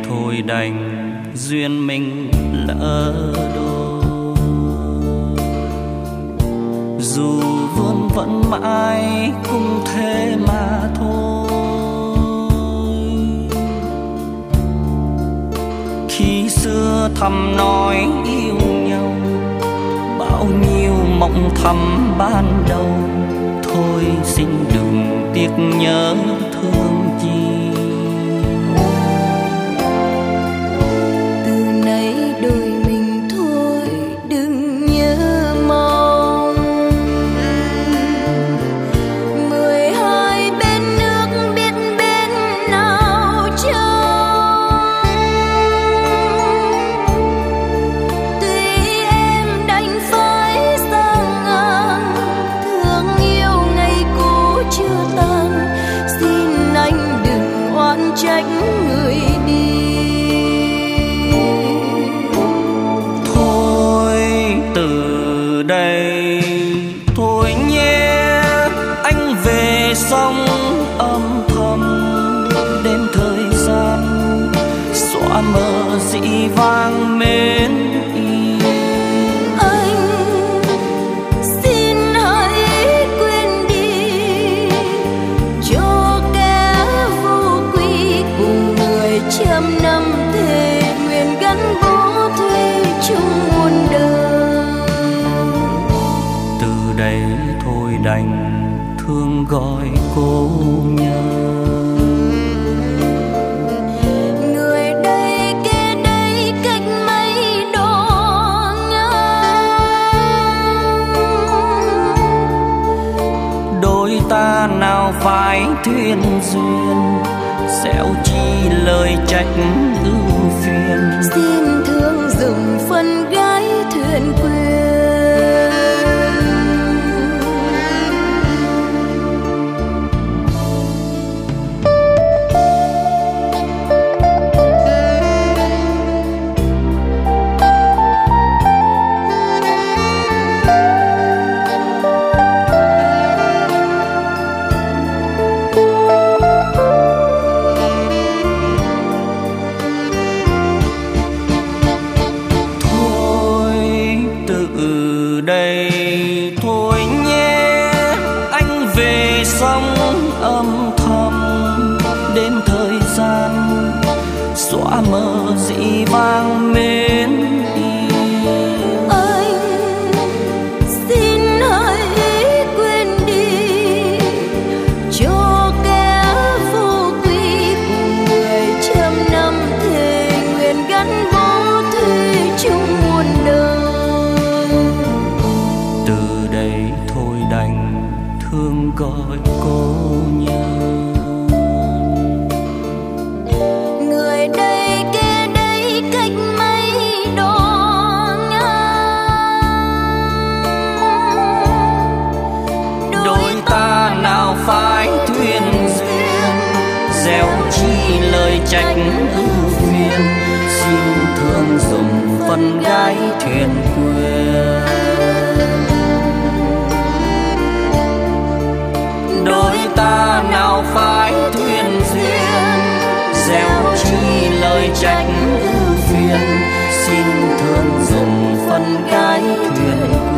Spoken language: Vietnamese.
thôi đành duyên mình lỡ đôi. Dù vương vẫn mãi cũng thế mà thôi. Khi xưa thầm nói yêu nhau, bao nhiêu mộng thầm ban đầu, thôi xin đừng tiếc nhớ thương chi. Từ nay đôi mình thôi đừng nhớ mong. 12 bên nước biết bên nào trông. Tuy em đành phải xa ngang, thương yêu ngày cũ chưa tan, xin anh đừng oán trách người đi. Thôi từ đây thôi nhé, anh về sống âm thầm, đến thời gian xóa mờ dĩ vang mến yêu. Anh xin hãy quên đi, cho kẻ vô quy cùng người trăm năm thề nguyện gắn bó thuê chung muôn đời. Từ đây thôi đành thương gọi cô nhớ. Người đây kẻ đây cách mấy đó ngang. Đôi ta nào phải thuyền duyên, xẻo chi lời trách ưu phiền. Xin thương dùm phần gái thuyền quên. Từ đây thôi nhé, anh về sống âm thầm, đến thời gian xóa mờ dĩ vang mến yêu. Anh xin hãy quên đi, cho kẻ vô quy cùng người trăm năm thề nguyện gắn bó thuê chung muôn đời. Từ đây thôi đành thương gọi cô nhớ. Người đây kẻ đây cách mấy đó ngang. Đôi ta nào phải thuyền duyên, gieo chi lời trách ưu phiền. Xin thương dùm phần gái thuyền quên. Đôi ta nào phải thuyền duyên, gieo chi lời trách ưu phiền. Xin thương dùm phần gái thuyền quên.